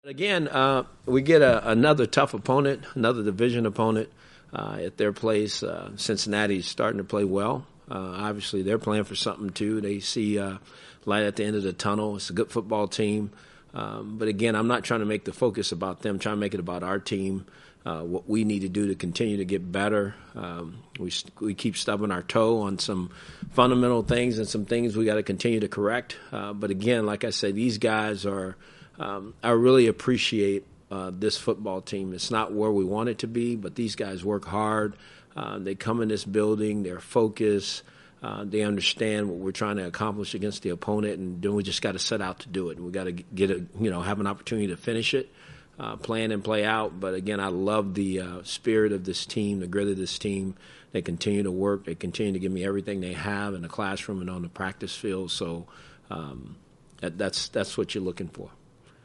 Again, we get another tough opponent, another division opponent at their place. Cincinnati's starting to play well. Obviously, they're playing for something, too. They see light at the end of the tunnel. It's a good football team. But, again, I'm not trying to make the focus about them. I'm trying to make it about our team, what we need to do to continue to get better. We keep stubbing our toe on some fundamental things and some things we got to continue to correct. But, again, like I said, these guys are I really appreciate this football team. It's not where we want it to be, but these guys work hard. They come in this building, they're focused. They understand what we're trying to accomplish against the opponent, and then we just got to set out to do it. We got to get it, have an opportunity to finish it, play in and play out. But again, I love the spirit of this team, the grit of this team. They continue to work. They continue to give me everything they have in the classroom and on the practice field. So that's what you're looking for.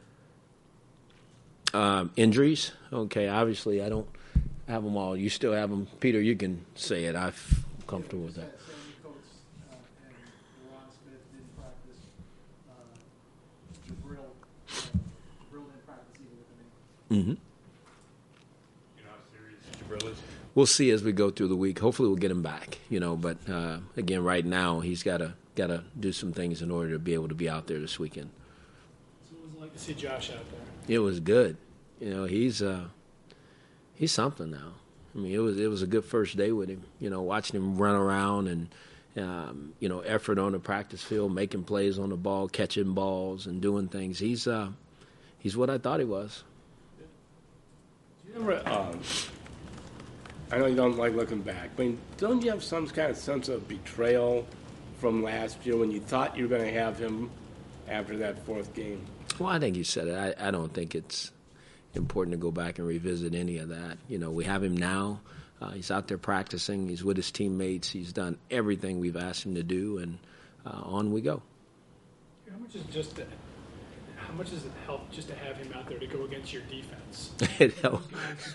Injuries, okay, obviously I don't have them all. You still have them. Peter, you can say it. I'm comfortable with that. Sammy Coates and Ron Smith didn't practice. Jabril didn't practice either with the name. Mm-hmm. You know how serious Jabril is? We'll see as we go through the week. Hopefully we'll get him back, but again, right now he's got to do some things in order to be able to be out there this weekend. So it was like to see Josh out there. It was good. He's something now. I mean, it was a good first day with him. Watching him run around and effort on the practice field, making plays on the ball, catching balls, and doing things. He's what I thought he was. Do you ever? I know you don't like looking back, but don't you have some kind of sense of betrayal from last year when you thought you were going to have him after that fourth game? Well, I think you said it. I don't think it's important to go back and revisit any of that. We have him now. He's out there practicing. He's with his teammates. He's done everything we've asked him to do, and on we go. How much does it help just to have him out there to go against your defense? It helps.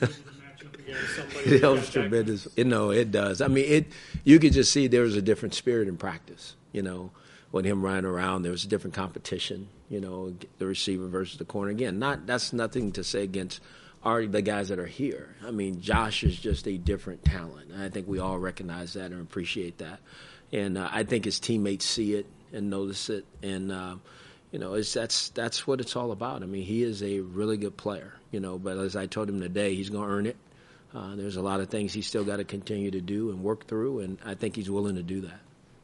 It helps tremendous. It does. I mean, you could just see there was a different spirit in practice. With him running around, there was a different competition. The receiver versus the corner. Again, that's nothing to say against the guys that are here. I mean, Josh is just a different talent. And I think we all recognize that and appreciate that. And I think his teammates see it and notice it. And that's what it's all about. I mean, he is a really good player. But as I told him today, he's going to earn it. There's a lot of things he's still got to continue to do and work through, and I think he's willing to do that.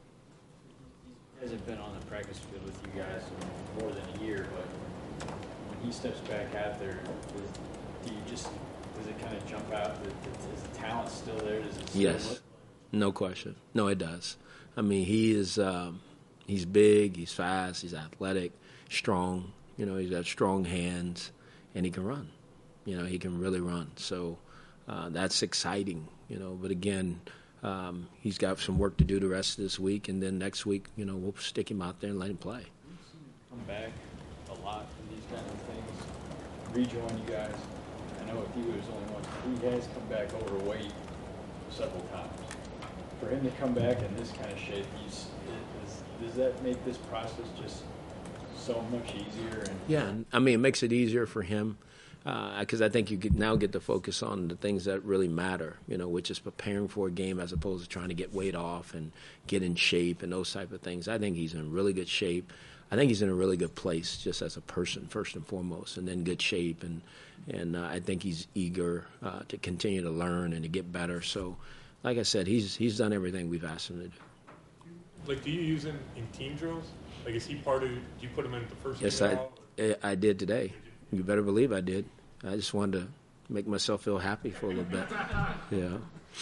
He hasn't been on the practice field with you guys in more than a year, but when he steps back out there, does it kind of jump out? Is the talent still there? Does it still Yes, no question. No, it does. I mean, he's big, he's fast, he's athletic, strong. He's got strong hands, and he can run. He can really run. So that's exciting. But again. He's got some work to do the rest of this week, and then next week, we'll stick him out there and let him play. Come back a lot from these kind of things. Rejoin you guys. I know if he was only one, he has come back overweight several times. For him to come back in this kind of shape, does that make this process just so much easier? Yeah, I mean, it makes it easier for him. Because I think you now get to focus on the things that really matter, which is preparing for a game as opposed to trying to get weight off and get in shape and those type of things. I think he's in really good shape. I think he's in a really good place just as a person, first and foremost, and then good shape. And I think he's eager to continue to learn and to get better. So, like I said, he's done everything we've asked him to do. Do you use him in team drills? Is he part of? Do you put him in the first? Yes, I did today. You better believe I did. I just wanted to make myself feel happy for a little bit. Yeah.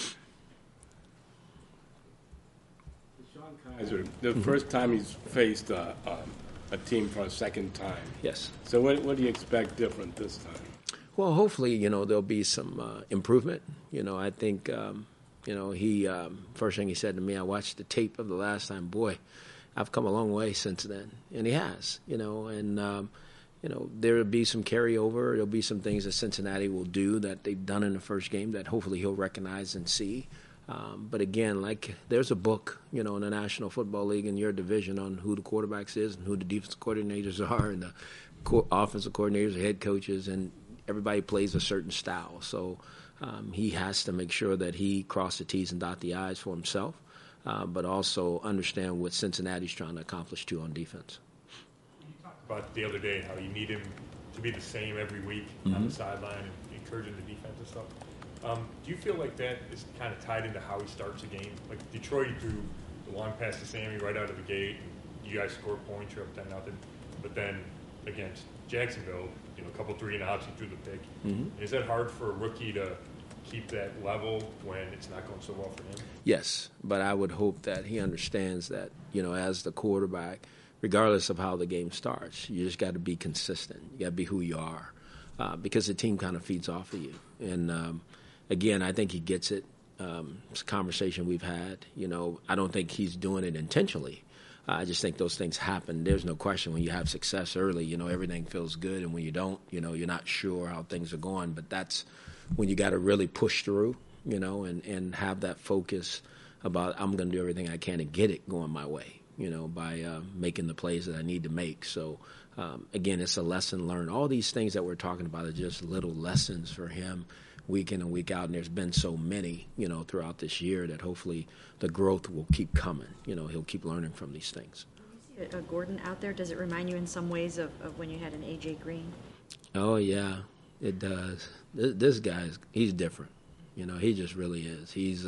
Sean Kaiser, the first time he's faced a team for a second time. Yes. So what do you expect different this time? Well, hopefully, there'll be some improvement. I think, he first thing he said to me, I watched the tape of the last time. Boy, I've come a long way since then. And he has, and there will be some carryover. There'll be some things that Cincinnati will do that they've done in the first game that hopefully he'll recognize and see. But again, there's a book, in the National Football League in your division on who the quarterbacks is and who the defense coordinators are and the offensive coordinators or head coaches, and everybody plays a certain style. So he has to make sure that he cross the T's and dot the I's for himself, but also understand what Cincinnati's trying to accomplish, too, on defense. You talked about the other day how you need him to be the same every week on the sideline and encouraging the defense and stuff. Do you feel like that is kind of tied into how he starts a game? Like Detroit, he threw the long pass to Sammy right out of the gate. You guys scored points, you're up 10-0. But then against Jacksonville, a couple 3-and-outs, he threw the pick. Is that hard for a rookie to keep that level when it's not going so well for him? Yes, but I would hope that he understands that, as the quarterback, regardless of how the game starts, you just got to be consistent. You got to be who you are, because the team kind of feeds off of you. And again, I think he gets it. It's a conversation we've had. I don't think he's doing it intentionally. I just think those things happen. There's no question when you have success early, everything feels good. And when you don't, you're not sure how things are going. But that's when you got to really push through, and have that focus about I'm going to do everything I can to get it going my way, by making the plays that I need to make. So, again, it's a lesson learned. All these things that we're talking about are just little lessons for him week in and week out, and there's been so many, throughout this year that hopefully the growth will keep coming. He'll keep learning from these things. When you see a Gordon out there, does it remind you in some ways of when you had an A.J. Green? Oh, yeah, it does. This guy's, he's different. He just really is. He's,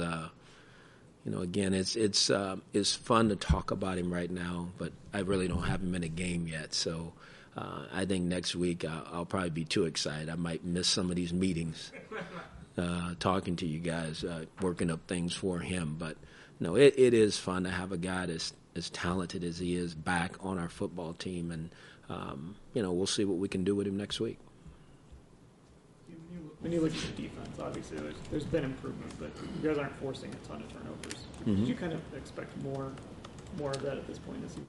again, it's fun to talk about him right now, but I really don't have him in a game yet, so I think next week I'll probably be too excited. I might miss some of these meetings, talking to you guys, working up things for him. But, no, it is fun to have a guy that's as talented as he is back on our football team. And, we'll see what we can do with him next week. When you look at the defense, obviously there's been improvement, but you guys aren't forcing a ton of turnovers. Did you kind of expect more of that at this point this season?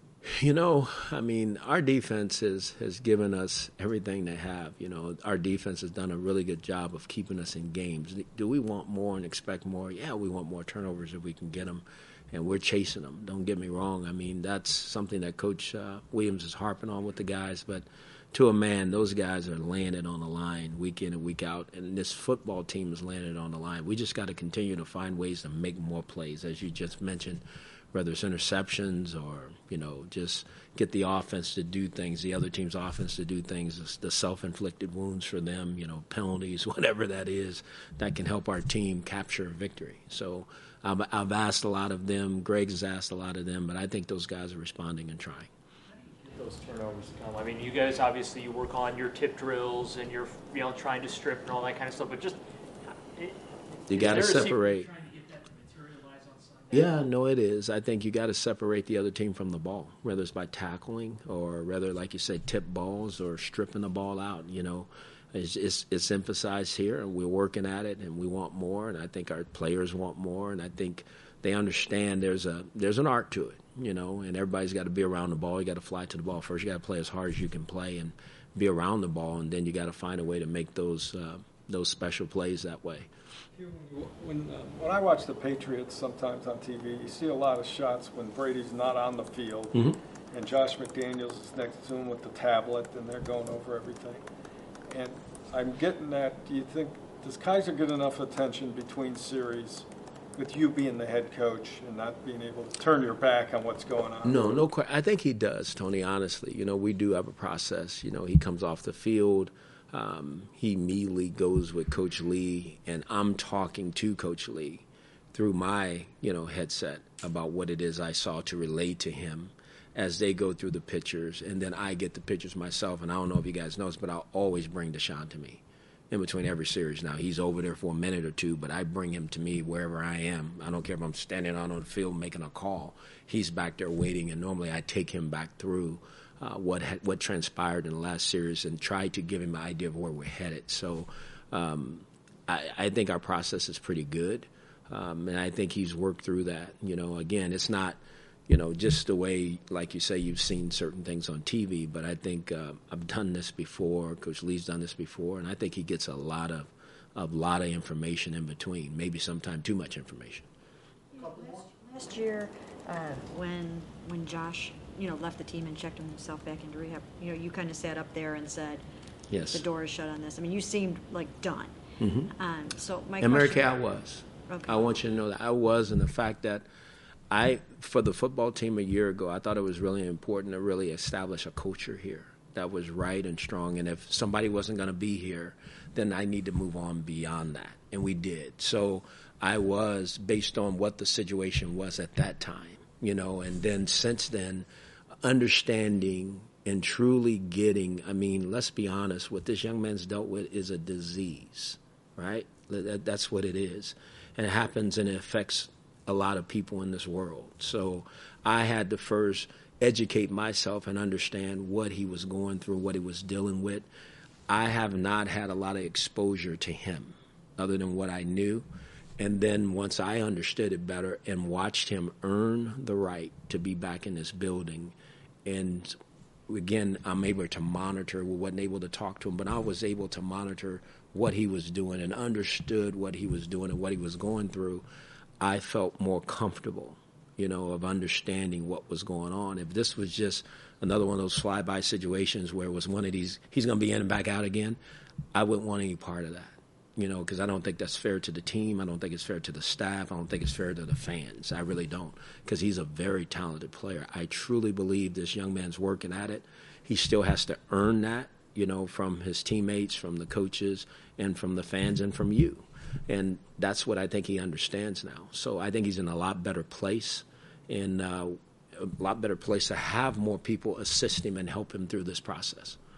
Our defense has given us everything they have. Our defense has done a really good job of keeping us in games. Do we want more and expect more? Yeah, we want more turnovers if we can get them, and we're chasing them. Don't get me wrong. That's something that Coach Williams is harping on with the guys, but to a man, those guys are laying it on the line week in and week out, and this football team is laying it on the line. We just got to continue to find ways to make more plays, as you just mentioned, whether it's interceptions or, just get the offense to do things, the other team's offense to do things, the self-inflicted wounds for them, penalties, whatever that is, that can help our team capture a victory. So I've asked a lot of them. Greg has asked a lot of them, but I think those guys are responding and trying. Those turnovers come. You guys obviously you work on your tip drills and you're trying to strip and all that kind of stuff, but just you got to separate. Yeah, no, it is. I think you got to separate the other team from the ball, whether it's by tackling or whether, like you say, tip balls or stripping the ball out. It's emphasized here, and we're working at it, and we want more, and I think our players want more, and I think they understand there's an art to it, and everybody's got to be around the ball. You got to fly to the ball first. You got to play as hard as you can play and be around the ball, and then you got to find a way to make those special plays that way. When I watch the Patriots sometimes on TV, you see a lot of shots when Brady's not on the field, and Josh McDaniels is next to him with the tablet, and they're going over everything. And I'm getting that, do you think, does Kaiser get enough attention between series with you being the head coach and not being able to turn your back on what's going on? No question. I think he does, Tony, honestly. We do have a process. He comes off the field. He immediately goes with Coach Lee, and I'm talking to Coach Lee through my, headset about what it is I saw to relate to him as they go through the pictures, and then I get the pictures myself. And I don't know if you guys notice, but I'll always bring Deshaun to me in between every series. Now, he's over there for a minute or two, but I bring him to me wherever I am. I don't care if I'm standing out on the field making a call. He's back there waiting, and normally I take him back through what transpired in the last series and try to give him an idea of where we're headed. So I think our process is pretty good, and I think he's worked through that. Again, it's not, just the way, like you say, you've seen certain things on TV, but I think I've done this before. Coach Lee's done this before, and I think he gets a lot of information in between, maybe sometimes too much information. Last year, when Josh left the team and checked himself back into rehab. You kind of sat up there and said, Yes. the door is shut on this. I mean, you seemed like done. So my And Mary question. Kay, I was. Okay. I want you to know that I was, and the fact that for the football team a year ago, I thought it was really important to really establish a culture here that was right and strong. And if somebody wasn't going to be here, then I need to move on beyond that. And we did. So I was, based on what the situation was at that time, and then since then, understanding and truly getting, I mean, let's be honest, what this young man's dealt with is a disease, right? That's what it is. And it happens and it affects a lot of people in this world. So I had to first educate myself and understand what he was going through, what he was dealing with. I have not had a lot of exposure to him other than what I knew. And then once I understood it better and watched him earn the right to be back in this building, and again, I'm able to monitor. We wasn't able to talk to him, but I was able to monitor what he was doing and understood what he was doing and what he was going through. I felt more comfortable, of understanding what was going on. If this was just another one of those fly-by situations where it was one of these, he's going to be in and back out again, I wouldn't want any part of that, because I don't think that's fair to the team. I don't think it's fair to the staff. I don't think it's fair to the fans. I really don't, because he's a very talented player. I truly believe this young man's working at it. He still has to earn that, from his teammates, from the coaches, and from the fans, and from you. And that's what I think he understands now. So I think he's in a lot better place, and a lot better place to have more people assist him and help him through this process.